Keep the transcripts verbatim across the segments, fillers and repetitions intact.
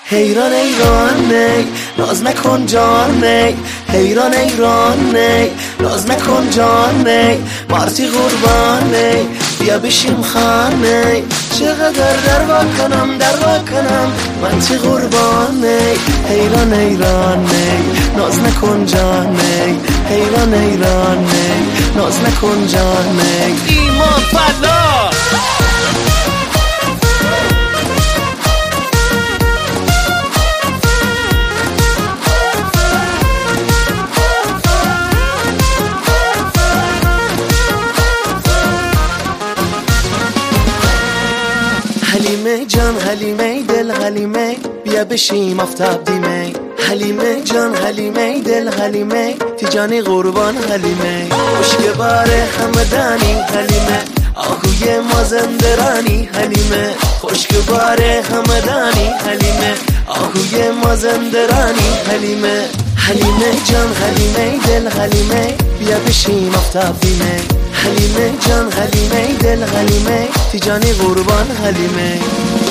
حیران ایران نی ناز نکن جان نی حیران ایران نی ناز نکن جان نی مارتی قربان نی بیا بشیم خانه چقدر دروا کنم دروا کنم مارتی قربان نی حیران ایران نی ناز نکن جان نی حیران ایران نی ناز نکن جان نی ایمان فلا حلیمه جان حلیمه دل حلیمه بیا بشیم آفتاب دیمه حلیمه جان حلیمه دل حلیمه تیجانی قربان حلیمه مشک باره همدانی حلیمه آهوی مازندرانی حلیمه خشک باره همدانی حلیمه آهوی مازندرانی حلیمه حلیمه جان حلیمه دل حلیمه بیا بشیم آفتاب دیمه حلیمه جان حلیمه دل حلیمه تیجانی قربان حلیمه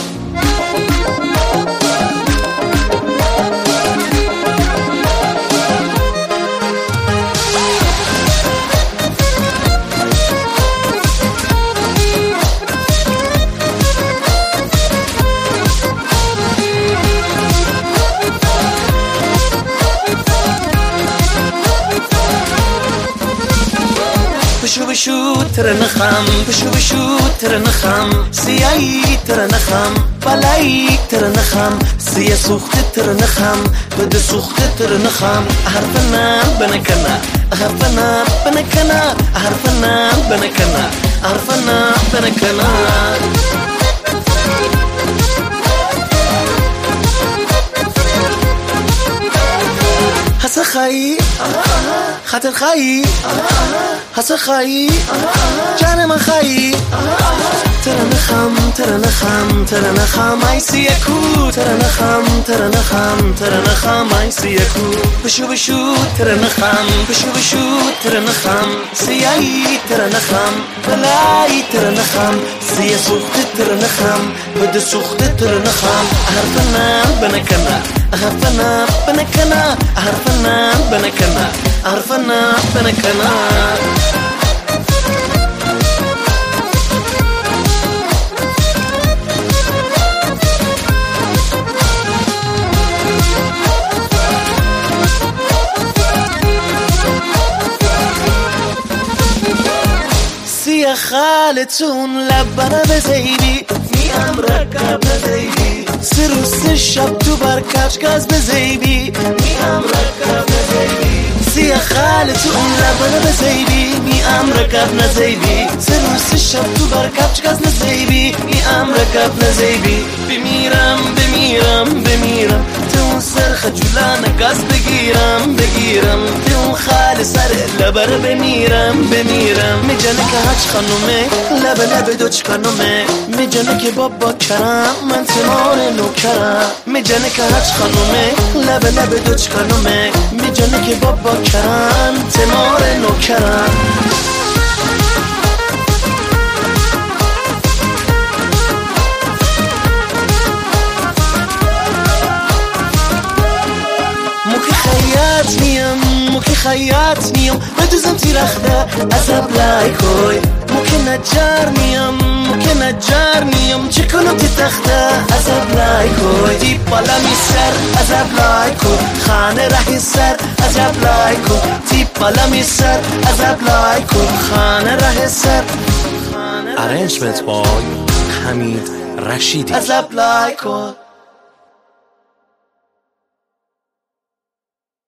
بشو بشو تر نخم بشو بشو تر نخم سیایی تر نخم بلایی تر نخم سیه سوخت تر نخم بده سوخت تر نخم حرفنا بنکنا حرفنا بنکنا حرفنا بنکنا حرفنا بنکنا حس خایی خاطر خایی حس خایی جان من خایی تر نخم تر نخم تر نخم ای سیکو تر نخم تر نخم تر نخم ای سیکو بشو بشو تر نخم بشو بشو تر نخم سیایی تر نخم بلایی تر نخم سیه سوخت تر نخم بده سوخت تر نخم حرفنا بنکنا حرفنا بنکنا حرفنا بنکنا حرفنا بنکنا سیه خالتون لبنه بزیبی میم رکب نزیبی سه روز سه شب تو بر کفش گاز بزیبی میم رکب نزیبی سیه خالتون لبنه بزیبی میم رکب نزیبی سه روز سه شب تو بر کفش گاز نزیبی میم رکب نزیبی بمیرم بمیرم بمیرم تو سر خجولان گاز بگیرم بگیرم تو خال سر لبر بمیرم بمیرم میجنه که هچ خانومه لب لب دوچ خانومه میجنه که بابا کرم من تمار نوکرم میجنه که هچ خانومه لب لب دوچ خانومه میجنه که بابا کرم تمار نوکرم خیاط میم موکی خیاط میم بدوزم تیرخته عذاب لایکوی موکی نجار میم موکی نجار میم چه کنم تی تخته عذاب لایکوی دی بالا می سر عذاب لایکوی خانه رحی سر عذاب لایکوی دی بالا می سر عذاب لایکوی خانه رحی سر Arrangement by Hamid Rashidi. عذاب لایکوی